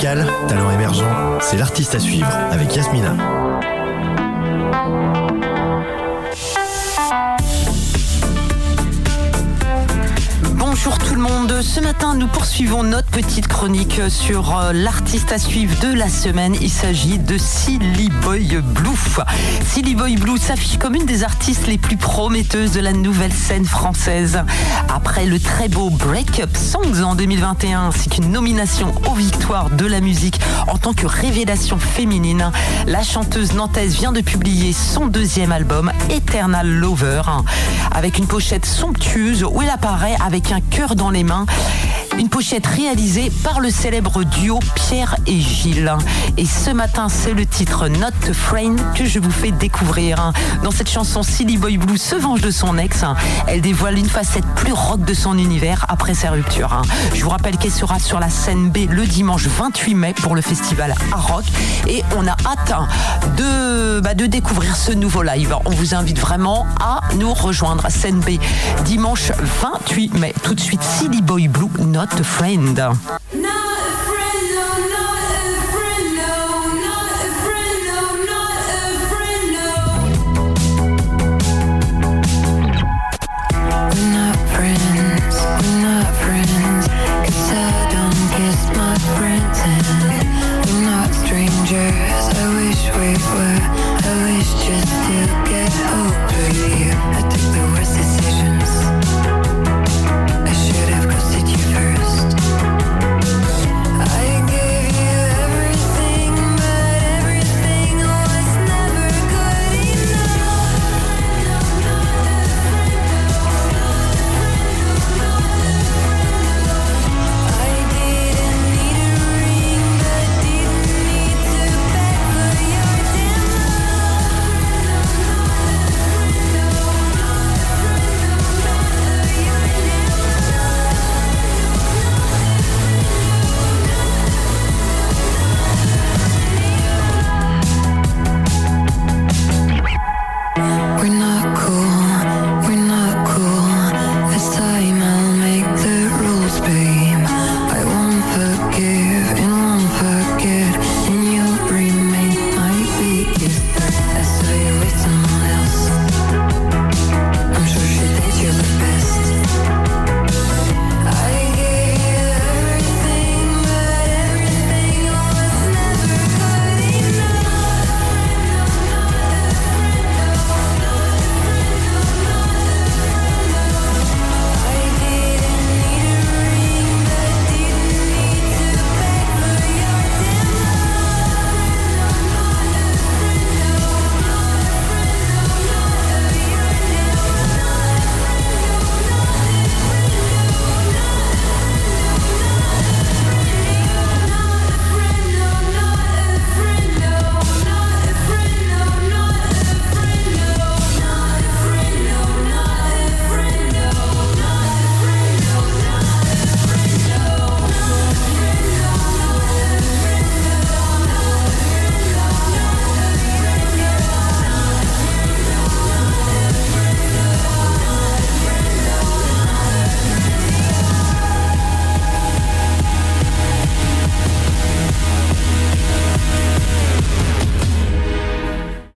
musical, talent émergent, c'est l'artiste à suivre avec Yasmina. Bonjour tout le monde, ce matin nous poursuivons notre petite chronique sur l'artiste à suivre de la semaine. Il s'agit de Silly Boy Blue. Silly Boy Blue s'affiche comme une des artistes les plus prometteuses de la nouvelle scène française. Après le très beau Break Up Songs en 2021 ainsi qu'une nomination aux victoires de la musique en tant que révélation féminine, la chanteuse nantaise vient de publier son deuxième album Eternal Lover avec une pochette somptueuse où elle apparaît avec un cœur dans les mains. Une pochette réalisée par le célèbre duo Pierre et Gilles. Et ce matin, c'est le titre Not Afraid que je vous fais découvrir. Dans cette chanson, Silly Boy Blue se venge de son ex. Elle dévoile une facette plus rock de son univers après sa rupture. Je vous rappelle qu'elle sera sur la scène B le dimanche 28 mai pour le festival Rock. Et on a hâte de découvrir ce nouveau live. On vous invite vraiment à nous rejoindre à scène B dimanche 28 mai. Tout de suite, Silly Boy Blue, Not a Friend.